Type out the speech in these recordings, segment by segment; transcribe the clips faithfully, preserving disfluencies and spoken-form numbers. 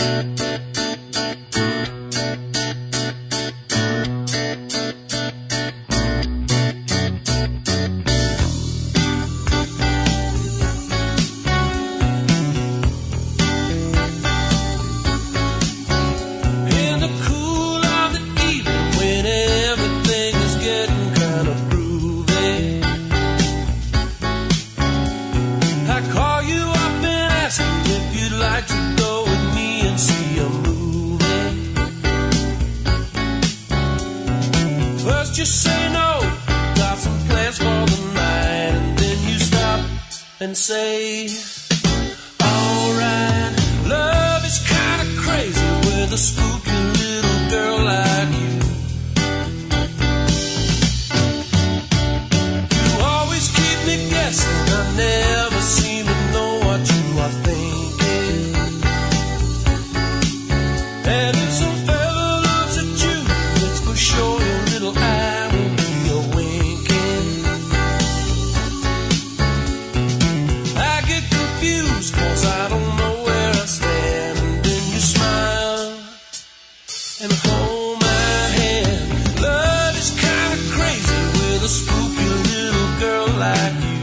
First you say no, got some plans for the night, and then you stop and say, alright, love is kinda crazy with a spooky little girl like you. You always keep me guessing, I never seem to know what you are thinking. And if some fella looks at you, it's for sure your little eye will be a winking. I get confused cause I don't know where I stand, and then you smile and hold my hand. Love is kinda crazy with a spooky little girl like you.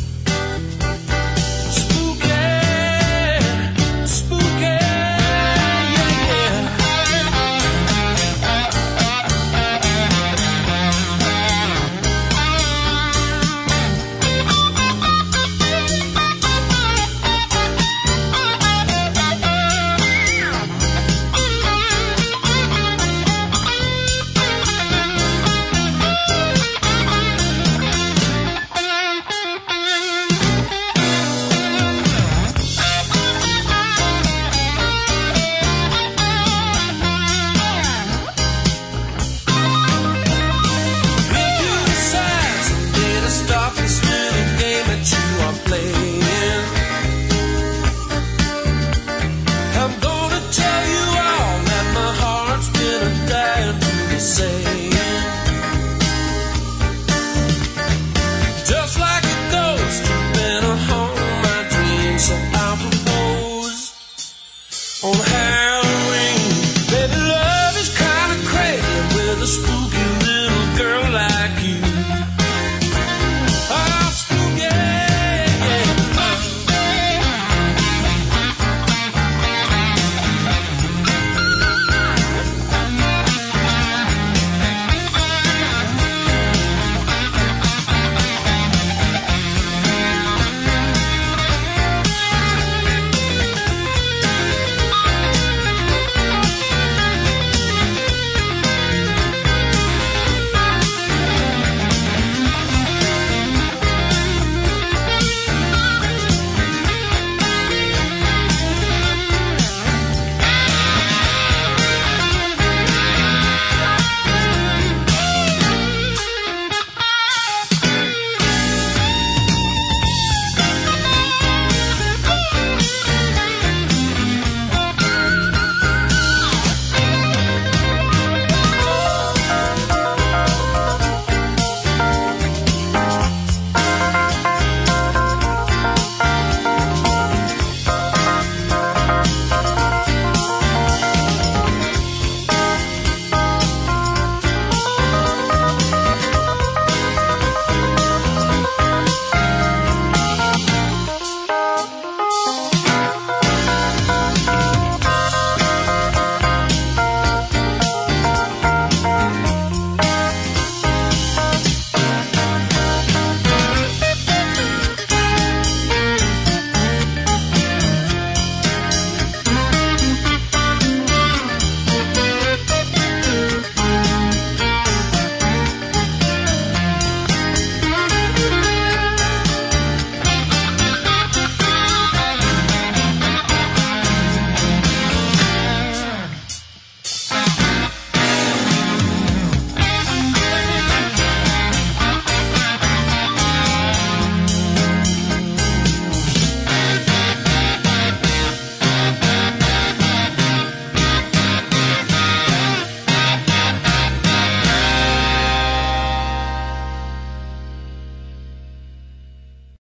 I'm gonna tell you all that my heart's been a dying to be saying. Just like a ghost, you've been a haunt my dreams, so I'll propose on Halloween. Baby, love is kinda crazy with a spoon.